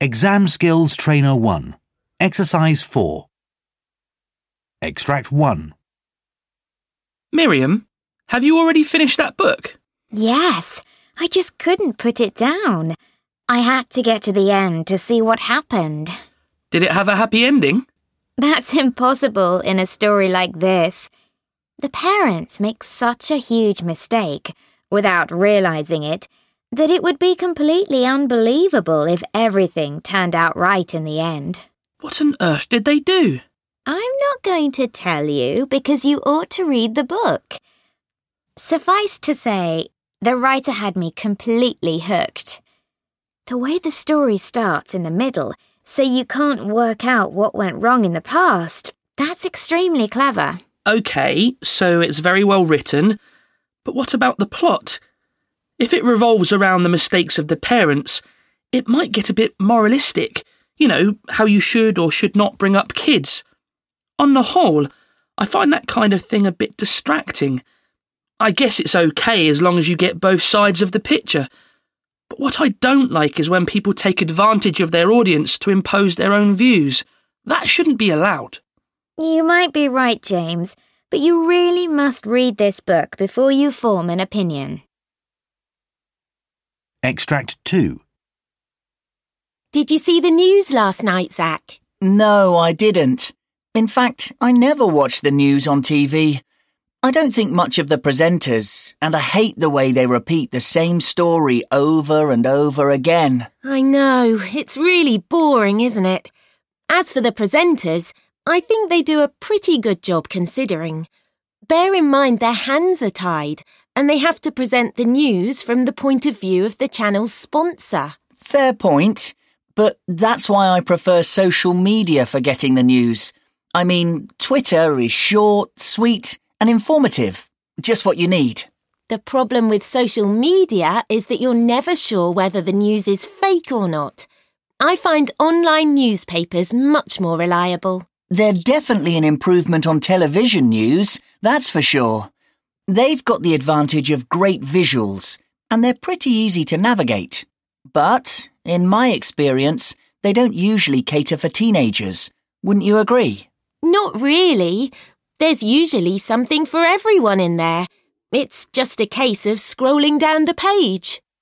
Exam Skills Trainer 1. Exercise 4. Extract 1. Miriam, have you already finished that book? Yes, I just couldn't put it down. I had to get to the end to see what happened. Did it have a happy ending? That's impossible in a story like this. The parents make such a huge mistake, without realizing it, that it would be completely unbelievable if everything turned out right in the end. What on earth did they do? I'm not going to tell you because you ought to read the book. Suffice to say, the writer had me completely hooked. The way the story starts in the middle, so you can't work out what went wrong in the past, that's extremely clever. OK, so it's very well written. But what about the plot? If it revolves around the mistakes of the parents, it might get a bit moralistic. You know, how you should or should not bring up kids. On the whole, I find that kind of thing a bit distracting. I guess it's OK as long as you get both sides of the picture. But what I don't like is when people take advantage of their audience to impose their own views. That shouldn't be allowed. You might be right, James, but you really must read this book before you form an opinion. Extract 2. Did you see the news last night, Zach? No, I didn't. In fact, I never watch the news on TV. I don't think much of the presenters, and I hate the way they repeat the same story over and over again. I know, it's really boring, isn't it? As for the presenters, I think they do a pretty good job considering. Bear in mind their hands are tied, and they have to present the news from the point of view of the channel's sponsor. Fair point, but that's why I prefer social media for getting the news. I mean, Twitter is short, sweet, and informative. Just what you need. The problem with social media is that you're never sure whether the news is fake or not. I find online newspapers much more reliable. They're definitely an improvement on television news, that's for sure. They've got the advantage of great visuals, and they're pretty easy to navigate. But, in my experience, they don't usually cater for teenagers. Wouldn't you agree? Not really. There's usually something for everyone in there. It's just a case of scrolling down the page.